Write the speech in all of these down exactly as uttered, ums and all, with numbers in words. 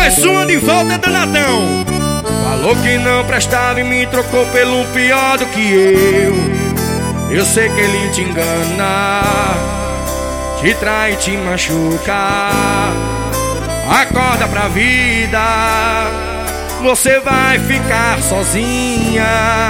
Mais uma de volta, danadão. Falou que não prestava e me trocou pelo pior do que eu. Eu sei que ele te engana, te trai e te machuca. Acorda pra vida, você vai ficar sozinha.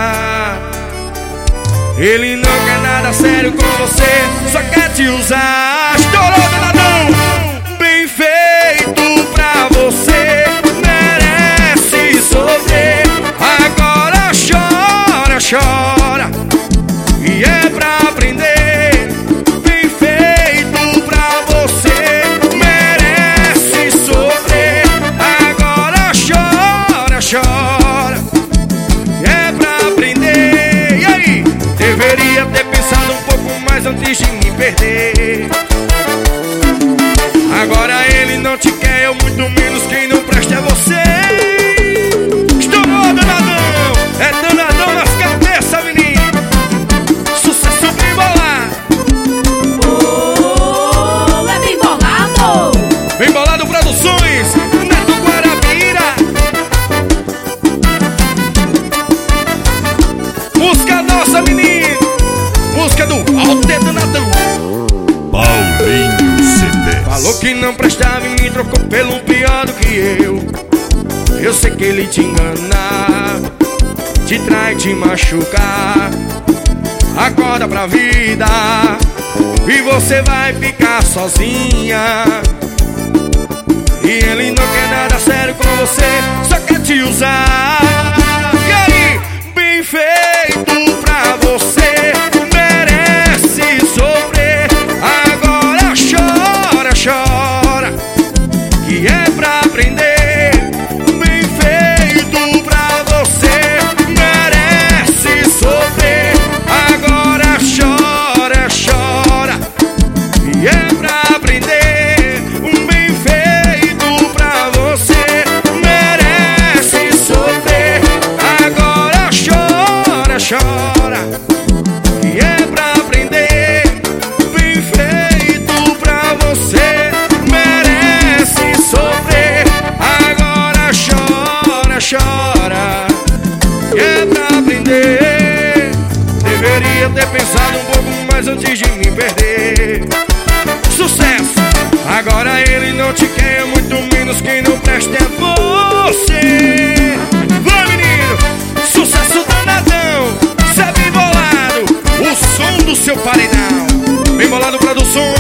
Ele não quer nada sério com você, só quer te usar. Estourou, danadão! Bem feito pra você, merece sofrer. Agora chora, chora, e é pra aprender. Bem feito pra você, merece sofrer. Agora chora, chora, e é pra aprender. E aí? Deveria ter pensado um pouco mais antes de me perder. Agora ele não te quer, eu muito menos. Quem não presta é você. Estourou, danadão! É danadão nas cabeças, menino. Sucesso bem bolado. Oh, é bem bolado. Bem bolado Produções, Neto Guarabira. Música nossa, menino. Música do Walter Danadão. Paulinho C D. Falou que não prestava e me trocou pelo pior do que eu. Eu sei que ele te engana, te trai, te machuca. Acorda pra vida e você vai ficar sozinha. E ele não quer nada sério com você, só quer te usar. E aí, bem feito pra você, merece sofrer. Agora chora, chora, que é pra aprender. Bem feito pra você, merece sofrer. Agora chora, chora, que é pra aprender. Bem feito pra você, merece sofrer. Agora chora, chora, que é pra aprender. Bem feito pra você, merece sofrer. Agora chora, chora, que é pra aprender. Deveria ter pensado um pouco mais antes de me perder. Sucesso! Agora ele não te quer, muito menos. Quem não presta é você. Vai, menino! Sucesso danadão! Cê é bem bolado, o som do seu paredão. Bem bolado Produções.